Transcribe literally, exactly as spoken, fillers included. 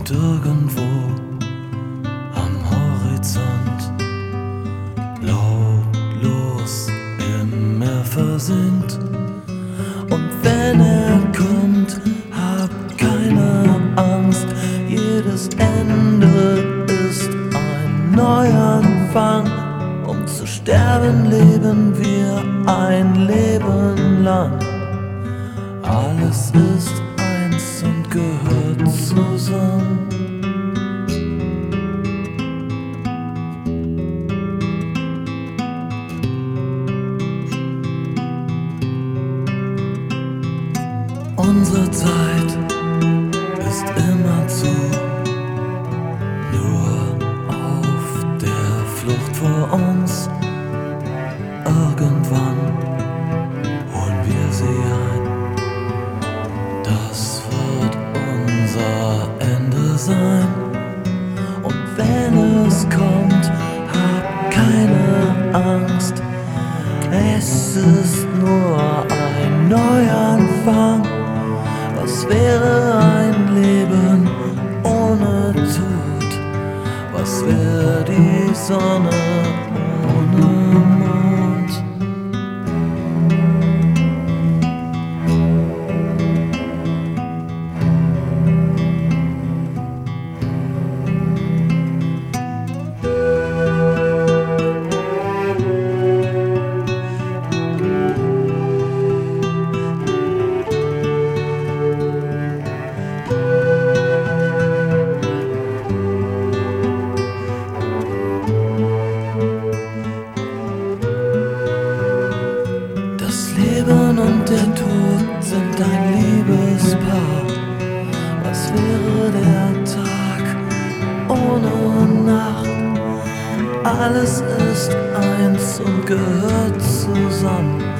Und irgendwo am Horizont lautlos im Meer versinkt. Und wenn er kommt, hab keine Angst, jedes Ende ist ein Neuanfang. Um zu sterben leben wir ein Leben lang. Alles ist eins und gehört zusammen. Unsere Zeit ist immerzu nur auf der Flucht vor uns. Irgendwann holen wir sie ein. Das wird unser Ende sein. Und wenn es kommt, hab keine Angst. Es ist nur ein Neuanfang. Was wäre ein Leben ohne Tod? Was wäre die Sonne ohne Mond? Leben und der Tod sind ein Liebespaar. Was wäre der Tag ohne Nacht? Alles ist eins und gehört zusammen.